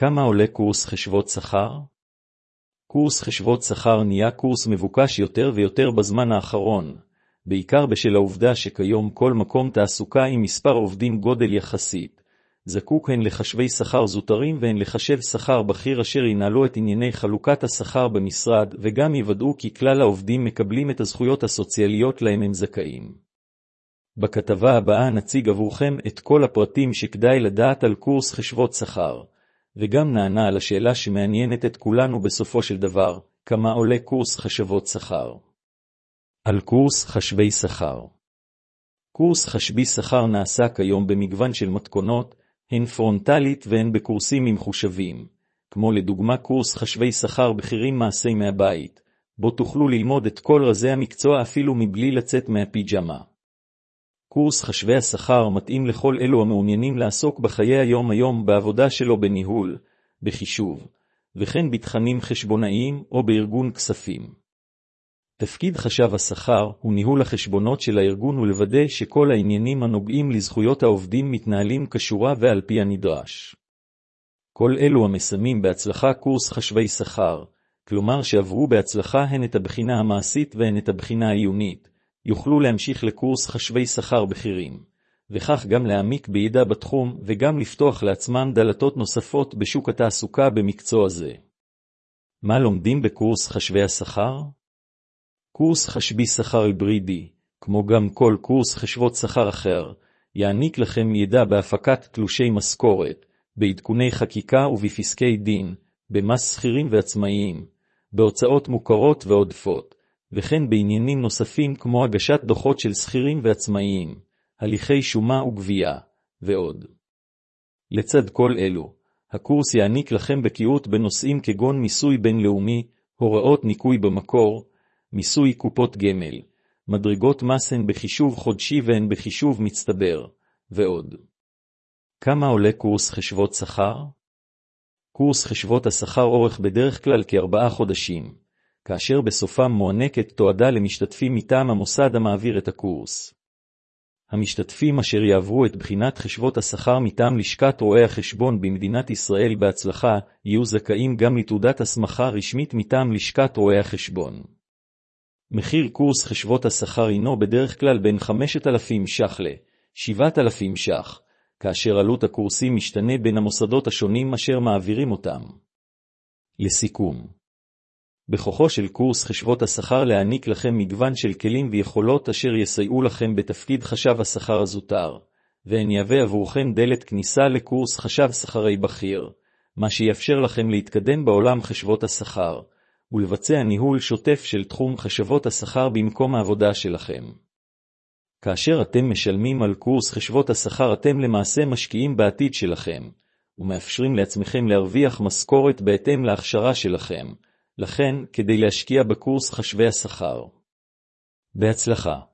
כמה עולה קורס חשבות שכר? קורס חשבות שכר נהיה קורס מבוקש יותר ויותר בזמן האחרון, בעיקר בשל העובדה שכיום כל מקום תעסוקה עם מספר עובדים גודל יחסית, זקוק הן לחשבי שכר זוטרים והן לחשב שכר בכיר אשר ינהלו את ענייני חלוקת השכר במשרד וגם יוודאו כי כלל העובדים מקבלים את הזכויות הסוציאליות להם הם זכאים. בכתבה הבאה נציג עבורכם את כל הפרטים שכדאי לדעת על קורס חשבות שכר, וגם נענה על השאלה שמעניינת את כולנו בסופו של דבר, כמה עולה קורס חשבות שכר. על קורס חשבי שכר. קורס חשבי שכר נעשה כיום במגוון של מתכונות, הן פרונטלית והן בקורסים עם חושבים, כמו לדוגמה קורס חשבי שכר בכירים מעשי מהבית, בו תוכלו ללמוד את כל רזי המקצוע אפילו מבלי לצאת מהפיג'מה. קורס חשבי השכר מתאים לכל אלו המעוניינים לעסוק בחיי היום בעבודה שלו בניהול, בחישוב, וכן בתכנים חשבונאיים או בארגון כספים. תפקיד חשב השכר הוא ניהול החשבונות של הארגון ולוודא שכל העניינים הנוגעים לזכויות העובדים מתנהלים כשורה ועל פי הנדרש. כל אלו המסיימים בהצלחה קורס חשבי שכר, כלומר שעברו בהצלחה הן את הבחינה המעשית והן את הבחינה העיונית, יוכלו להמשיך לקורס חשבי שכר בכירים, וכך גם להעמיק בידע בתחום וגם לפתוח לעצמם דלתות נוספות בשוק התעסוקה במקצוע זה. מה לומדים בקורס חשבי השכר? קורס חשבי שכר היברידי, כמו גם כל קורס חשבות שכר אחר, יעניק לכם ידע בהפקת תלושי משכורת, בעדכוני חקיקה ובפסקי דין, במס שכירים ועצמאיים, בהוצאות מוכרות ועודפות, וכן בעניינים נוספים כמו הגשת דוחות של שכירים ועצמאיים, הליכי שומה וגבייה, ועוד. לצד כל אלו, הקורס יעניק לכם בקיאות בנושאים כגון מיסוי בינלאומי, הוראות ניכוי במקור, מיסוי קופות גמל, מדרגות מס הן בחישוב חודשי והן בחישוב מצטבר, ועוד. כמה עולה קורס חשבות שכר? קורס חשבות השכר אורך בדרך כלל כ4 חודשים, כאשר בסופם מוענקת תועדה למשתתפים מטעם המוסד המעביר את הקורס. המשתתפים אשר יעברו את בחינת חשבות השכר מטעם לשכת רואי החשבון במדינת ישראל בהצלחה, יהיו זכאים גם לתעודת הסמכה רשמית מטעם לשכת רואי החשבון. מחיר קורס חשבות השכר הינו בדרך כלל בין 5,000 ש"ח ל-7,000 ש"ח, כאשר עלות הקורסים משתנה בין המוסדות השונים אשר מעבירים אותם. לסיכום, בכוחו של קורס חשבות השכר להעניק לכם מגוון של כלים ויכולות אשר יסייעו לכם בתפקיד חשב השכר הזוטר, והן יהווה עבורכם דלת כניסה לקורס חשב שכרי בכיר, מה שיאפשר לכם להתקדם בעולם חשבות השכר, ולבצע ניהול שוטף של תחום חשבות השכר במקום העבודה שלכם. כאשר אתם משלמים על קורס חשבות השכר אתם למעשה משקיעים בעתיד שלכם, ומאפשרים לעצמכם להרוויח משכורת בהתאם להכשרה שלכם, לכן כדי להשקיע בקורס חשבי השכר. בהצלחה.